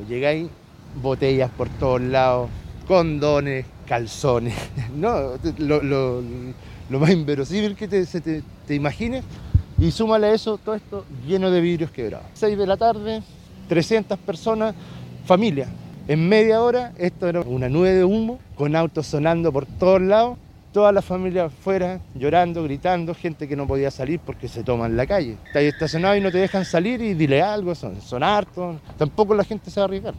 llegáis, botellas por todos lados, condones, calzones, no, lo más inverosímil que te imagines, y súmale a eso todo esto lleno de vidrios quebrados. 6 de la tarde, 300 personas, familia. En media hora, esto era una nube de humo, con autos sonando por todos lados, toda la familia afuera, llorando, gritando, gente que no podía salir porque se toman la calle. Estás estacionado y no te dejan salir y dile algo, son hartos, tampoco la gente se va a arriesgar.